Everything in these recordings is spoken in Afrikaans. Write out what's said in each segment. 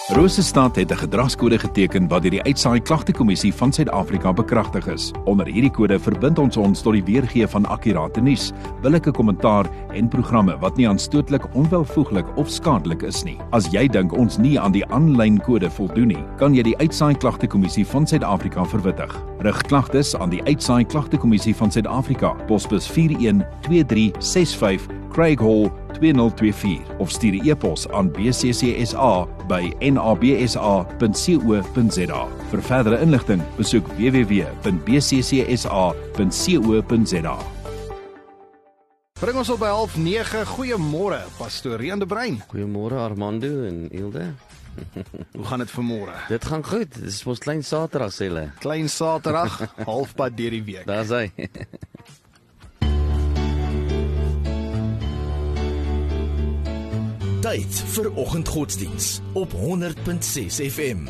Rosestad het 'n gedragskode geteken wat deur die Uitsaai Klagtekommissie van Suid-Afrika bekragtig is. Onder hierdie kode verbind ons tot die weergee van akkurate nuus, billike kommentaar en programme wat nie aanstootlik, onwelvoeglik of skadelik is nie. As jy dink ons nie aan die aanlyn kode voldoen nie, kan jy die Uitsaai Klagtekommissie van Suid-Afrika verwittig. Rig klagtes aan die Uitsaai Klagtekommissie van Suid-Afrika, posbus 412365 Craig Hall 2024 of stuur 'n e-pos aan bccsa@nabsa.co.za. Vir verdere inligting, besoek www.bccsa.co.za. Bring ons op by 8:30. Goeiemôre, Pastoor Rian de Bruin. Goeiemôre Armando en Ilde. Hoe gaan dit vanmôre? Dit gaan goed. Dit is ons klein Saterdag sê hulle. Klein Saterdag, halfpad deur die week. Daar's hy. Tyd vir oggendgodsdiens op 100.6 FM.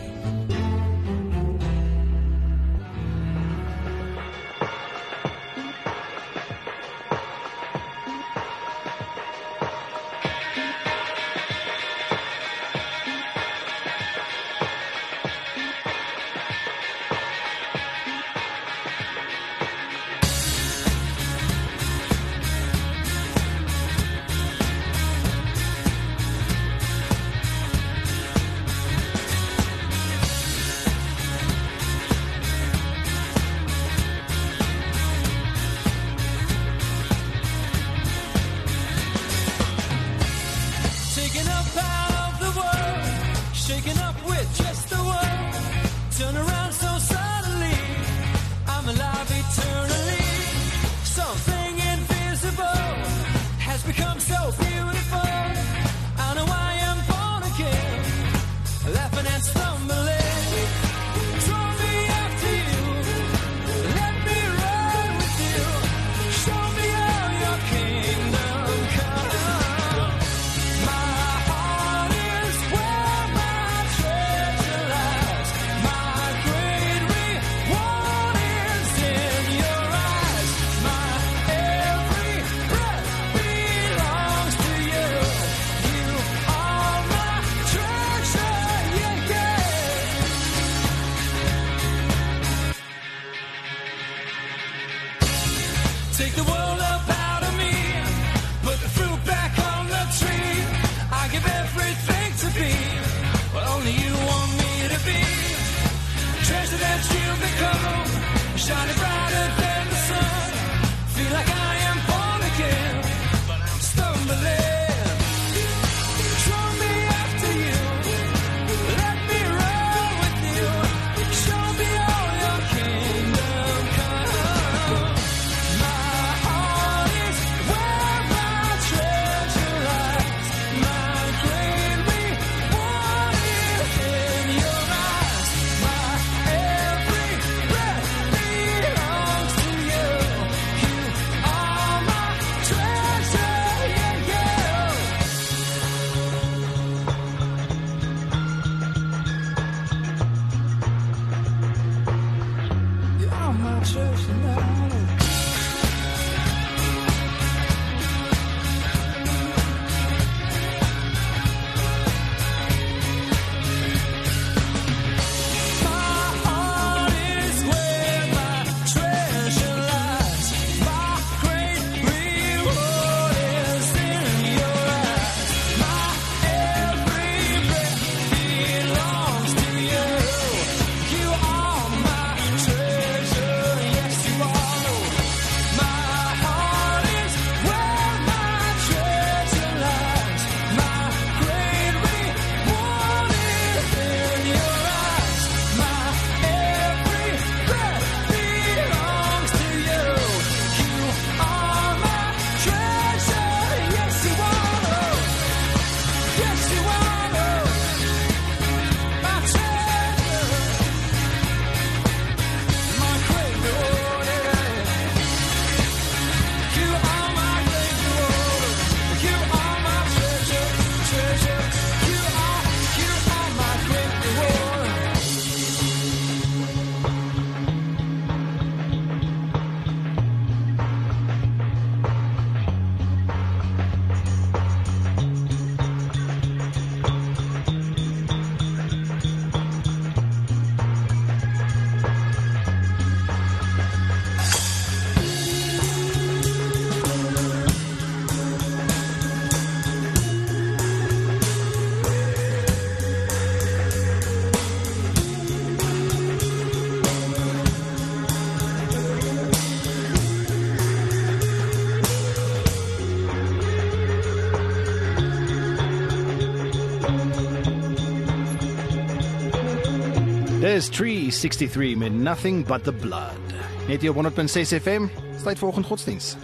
Dis 363 met Nothing But The Blood. Net hier op 100.6 FM, tyd vir oggendgodsdiens.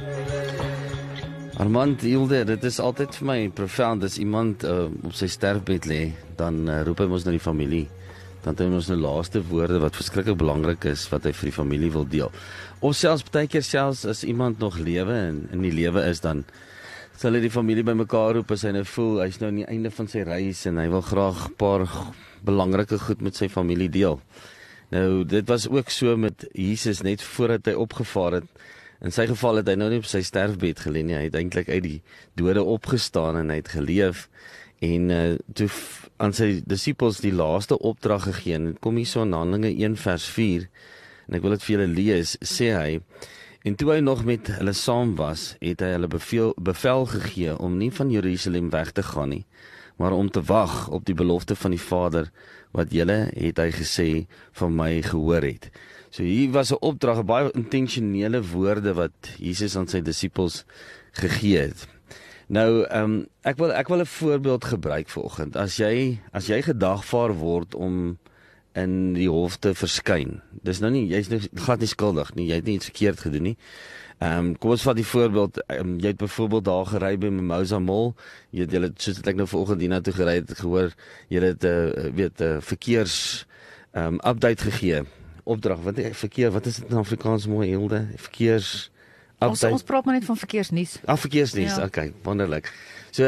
Armand, Hilde, dit is altyd vir my profound, as iemand op sy sterfbed lê, dan roep hy ons na die familie. Dan het hy ons nou laaste woorde wat verskriklik belangrik is, wat hy vir die familie wil deel. Of selfs, partykeer selfs, as iemand nog lewe en in die lewe is, dan sal hy die familie by mekaar roep, as hy nou voel, hy is nou aan die einde van sy reis, en hy wil graag 'n paar belangrike goed met sy familie deel. Nou, dit was ook so met Jesus, net voordat hy opgevaar het. In sy geval het hy nou nie op sy sterfbed gelê nie, hy het eintlik uit die dode opgestaan en hy het geleef, en toe aan sy disippels die laaste opdrag gegee, en kom hier so in Handelinge 1 vers 4, en ek wil dit vir julle lees, sê hy, en toe hy nog met hulle saam was, het hy hulle bevel gegee om nie van Jerusalem weg te gaan nie, maar om te wag op die belofte van die Vader, wat julle, het hy gesê, van my gehoor het. So hier was 'n opdrag, 'n baie intentionele woorde wat Jesus aan sy disippels gegee het. Nou, ek wil 'n voorbeeld gebruik vanoggend. As jy gedagvaar word om in die hof te verskyn, dis nou nie, jy's nou glad nie skuldig nie, jy het nie iets verkeerd gedoen nie. Kom ons vat die voorbeeld, jy het byvoorbeeld daar gery by Mimosa Mall, julle soos ek nou vanoggend hiernatoe gery het, gehoor, julle het verkeers update gegee, opdrag, wat is dit in Afrikaans mooi, Hilde? Verkeers update. Ons praat maar net van verkeersnuus. Verkeersnuus, Ja. Okay, wonderlik. So,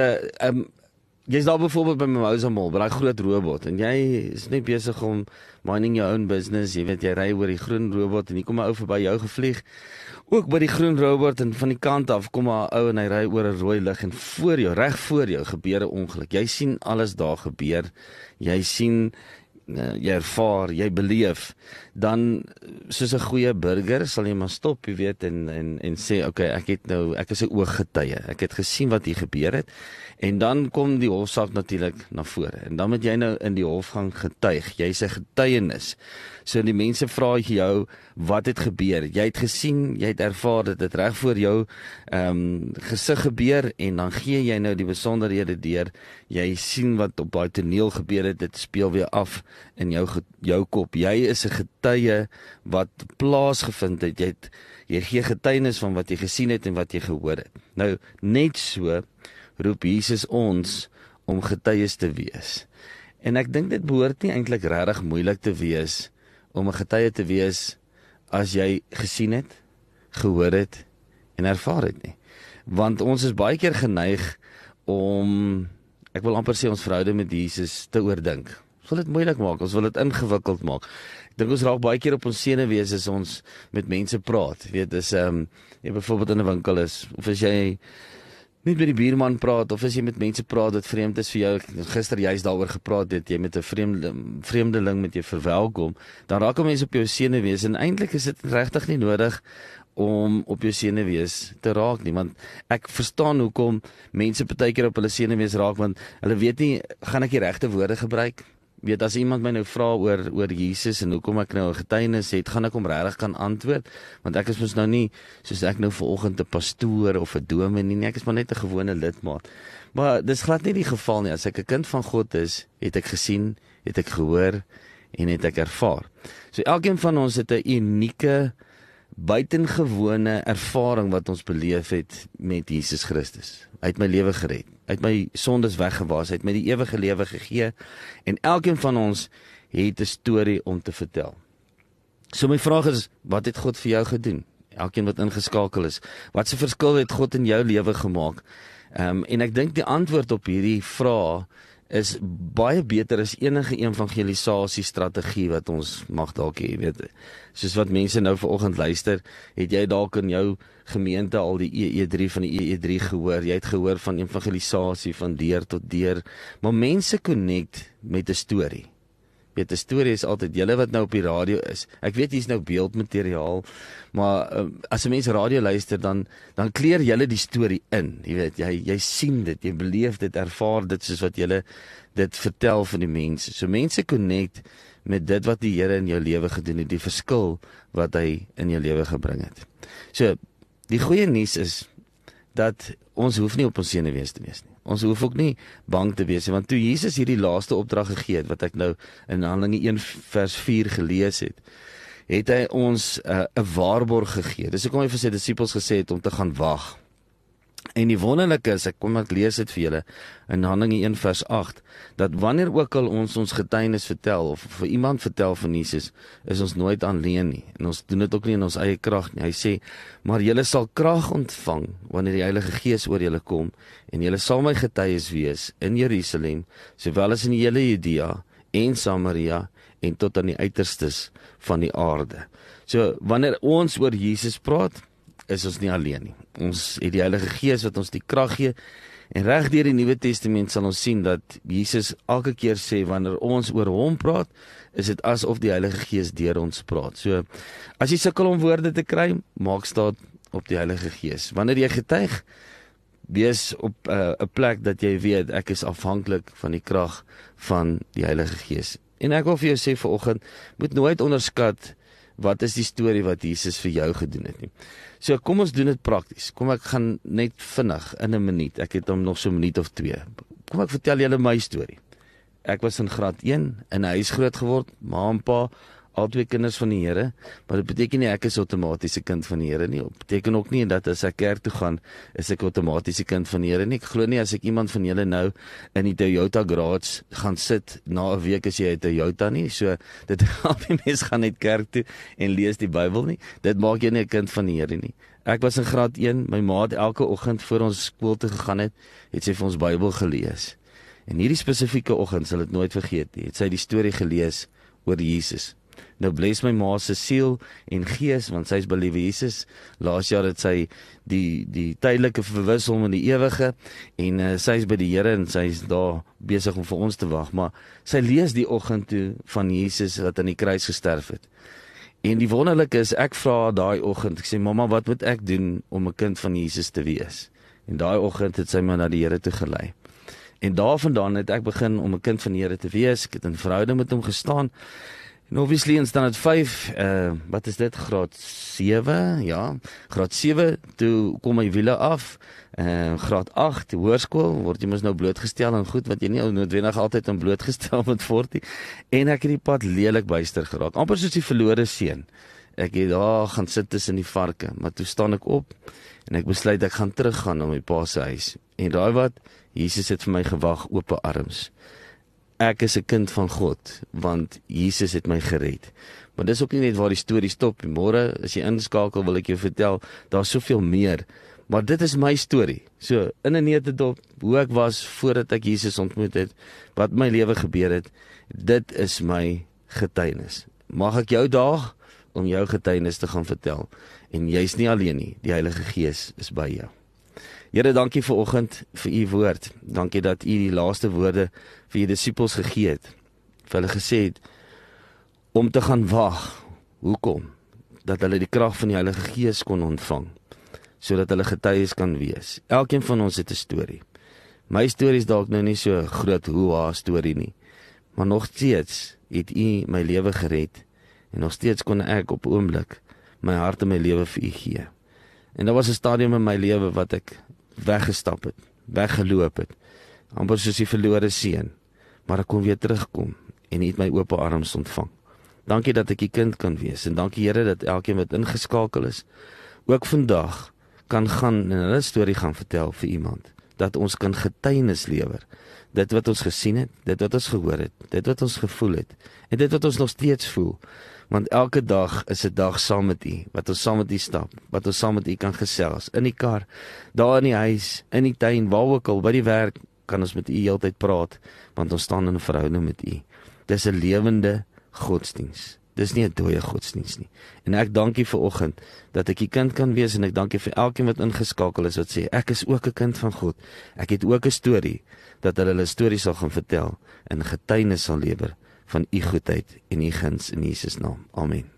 jy's daar byvoorbeeld by Mimosa Mall, by daai groot robot, en jy is net besig om minding your own business, jy weet, jy ry oor die groen robot, en hier kom 'n ou verby jou gevlieg, ook by die groen robot, en van die kant af kom 'n ou en hy ry oor 'n rooi lig, en voor jou, reg voor jou, gebeur 'n ongeluk. Jy sien alles daar gebeur, jy sien, jy ervaar, jy beleef, dan soos 'n goeie burger sal jy maar stop, jy weet, en sê, okay, ek is 'n ooggetuie, ek het gesien wat hier gebeur het, en dan kom die hofsaak natuurlik na vore, en dan moet jy nou in die hof gaan getuig, jy's 'n getuienis, so die mense vra jou, wat het gebeur, jy het gesien, jy het ervaar, dit het reg voor jou gesig gebeur, en dan gee jy nou die besonderhede deur, jy sien wat op daai toneel gebeur het, dit speel weer af in jou kop, jy is 'n getuie wat plaasgevind het, jy gee getuienis van wat jy gesien het en wat jy gehoor het. Nou, net so roep Jesus ons om getuies te wees. En ek dink dit behoort nie eintlik regtig moeilik te wees om 'n getuie te wees as jy gesien het, gehoor het en ervaar het nie. Want ons is baie keer geneig om, ek wil amper sê, ons verhouding met Jesus te oordink. Ons wil dit moeilik maak, ons wil dit ingewikkeld maak. Ek dink ons raak baie keer op ons senuwees as ons met mense praat. Weet, as jy byvoorbeeld in 'n winkel is, of as jy net met die buurman praat, of as jy met mense praat wat vreemd is vir jou, gister juist daaroor gepraat het, jy met 'n vreemdeling met jou verwelkom, dan raak mense op jou senuwees, en eintlik is dit regtig nie nodig om op jou senuwees te raak nie, want ek verstaan hoekom mense partykeer op hulle senuwees raak, want hulle weet nie, gaan ek die regte woorde gebruik? Weet, as iemand my nou vra oor Jesus en hoekom ek nou 'n getuienis het, gaan ek hom regtig kan antwoord, want ek is mos nou nie, soos ek nou vanoggend 'n pastoor of 'n dominee nie, ek is maar net 'n gewone lidmaat. Maar dis glad nie die geval nie. As ek 'n kind van God is, het ek gesien, het ek gehoor en het ek ervaar. So elkeen van ons het 'n unieke, buitengewone ervaring wat ons beleef het met Jesus Christus. Hy het my lewe gered, hy het my sondes weggewas, hy het my die ewige lewe gegee, en elkeen van ons het 'n storie om te vertel. So my vraag is, wat het God vir jou gedoen? Elkeen wat ingeskakel is, wat se verskil het God in jou lewe gemaak? En ek dink die antwoord op hierdie vraag is baie beter as enige evangelisasie-strategie wat ons mag dalk hê, weet. Soos wat mense nou vanoggend luister, het jy dalk in jou gemeente al die EE3 van die EE3 gehoor, jy het gehoor van evangelisasie van deur tot deur, maar mense connect met 'n storie. Weet, 'n storie is altyd, julle wat nou op die radio is, ek weet hier's nou beeldmateriaal, maar as 'n mens radio luister, dan kleer julle die storie in, jy weet, jy sien dit, jy beleef dit, ervaar dit, soos wat julle dit vertel van die mense. So mense connect met dit wat die Here in jou lewe gedoen het, die verskil wat hy in jou lewe gebring het. So, die goeie nuus is, dat ons hoef nie op ons senuwees te wees nie. Ons hoef ook nie bang te wees nie, want toe Jesus hierdie laaste opdrag gegee het, wat ek nou in Handelinge 1 vers 4 gelees het hy ons 'n waarborg gegee. Dis hoekom hy vir sy disippels gesê het om te gaan wag. En die wonderlike is, ek lees dit vir julle in Handelinge 1 vers 8, dat wanneer ook al ons getuienis vertel, of vir iemand vertel van Jesus, is ons nooit alleen nie. En ons doen dit ook nie in ons eie krag nie. Hy sê, maar julle sal krag ontvang, wanneer die Heilige Gees oor julle kom, en julle sal my getuies wees, in Jerusalem, sowel as in die hele Judea, en Samaria, en tot aan die uiterstes van die aarde. So, wanneer ons oor Jesus praat, is ons nie alleen nie. Ons het die Heilige Gees wat ons die krag gee, en reg deur die Nuwe Testament sal ons sien dat Jesus elke keer sê, wanneer ons oor hom praat, is dit asof die Heilige Gees deur ons praat. So, as jy sukkel om woorde te kry, maak staat op die Heilige Gees. Wanneer jy getuig, wees op 'n plek dat jy weet, ek is afhanklik van die krag van die Heilige Gees. En ek wil vir jou sê vanoggend, moet nooit onderskat wat is die storie wat Jesus vir jou gedoen het nie. So kom ons doen dit prakties. Kom ek gaan net vinnig in 'n minuut. Ek het hom nog so 'n minuut of 2. Kom ek vertel julle my storie. Ek was in graad 1 in 'n huis groot geword, ma en pa, al 2 kinders van die Here, maar dit beteken nie ek is outomaties 'n kind van die Here nie. Dit beteken ook nie dat as ek kerk toe gaan, is ek outomaties 'n kind van die Here nie. Ek glo nie as ek iemand van julle nou in die Toyota garage gaan sit, na 'n week as jy 'n Toyota nie, so dit help nie mens gaan net kerk toe en lees die Bybel nie. Dit maak jou nie 'n kind van die Here nie. Ek was in graad 1, my ma het elke oggend voor ons skool toe gegaan het sy vir ons Bybel gelees. En hierdie spesifieke oggend sal dit nooit vergeet nie. Het sy die storie gelees oor Jesus. Nou bless my ma se siel en gees, want sy is by liewe Jesus. Laas jaar het sy die tydelike verwissel met die ewige, en sy is by die Here en sy is daar besig om vir ons te wag, maar sy lees die oggend toe van Jesus wat aan die kruis gesterf het. En die wonderlike is, ek vra daai oggend, ek sê, mamma, wat moet ek doen om 'n kind van Jesus te wees? En daai oggend het sy my na die Here toe gelei. En daarvandaan het ek begin om 'n kind van die Here te wees. Ek het in verhouding met hom gestaan. En obviously in standaard 5, wat is dit, graad 7, ja, graad 7, toe kom my wiele af, graad 8, hoërskool, word jy mos nou blootgestel en goed, wat jy nie noodwendig altyd aan blootgestel moet word nie, en ek het die pad lelik byster geraak, amper soos die verlore seun. Ek het daar gaan sit tussen die varke, maar toe staan ek op, en ek besluit ek gaan teruggaan na my pa se huis, en daai wat, Jesus het vir my gewag, ope arms. Ek is 'n kind van God, want Jesus het my gered. Maar dis ook nie net waar die storie stop. Môre, as jy inskakel, wil ek jou vertel, daar's soveel meer. Maar dit is my storie. So, in 'n neutedop, hoe ek was voordat ek Jesus ontmoet het, wat my lewe gebeur het, dit is my getuienis. Mag ek jou daag om jou getuienis te gaan vertel. En jy's nie alleen nie, die Heilige Gees is by jou. Here, dankie vir oggend, vir u woord. Dankie dat u die laaste woorde vir u disippels gegee het. Vir hulle gesê het, om te gaan wag. Hoekom? Dat hulle die krag van die Heilige Gees kon ontvang, sodat hulle getuies kan wees. Elkeen van ons het 'n storie. My storie is dalk nou nie so 'n groot hoe-ha storie nie, maar nog steeds het u my lewe gered, en nog steeds kon ek op 'n oomblik my hart en my lewe vir u gee. En daar was 'n stadium in my lewe wat ek weggestap het, weggeloop het, amper soos die verlore seun, maar ek kon weer terugkom, en u het my oop arms ontvang. Dankie dat ek u kind kan wees, en dankie Here dat elkeen wat ingeskakel is, ook vandag kan gaan en hulle storie gaan vertel vir iemand, dat ons kan getuienis lewer, dit wat ons gesien het, dit wat ons gehoor het, dit wat ons gevoel het, en dit wat ons nog steeds voel, want elke dag is 'n dag saam met u, wat ons saam met u stap, wat ons saam met u kan gesels, in die kar, daar in die huis, in die tuin, waar ook al, by die werk, kan ons met u heeltyd praat, want ons staan in 'n verhouding met u. Dis 'n lewende godsdiens. Dis nie 'n dooie godsdiens nie. En ek dank u vir oggend, dat ek u kind kan wees, en ek dank u vir elkeen wat ingeskakel is, wat sê, ek is ook 'n kind van God, ek het ook 'n storie, dat hulle 'n storie sal gaan vertel, en getuienis sal lewer, van u goedheid en u guns in Jesus naam. Amen.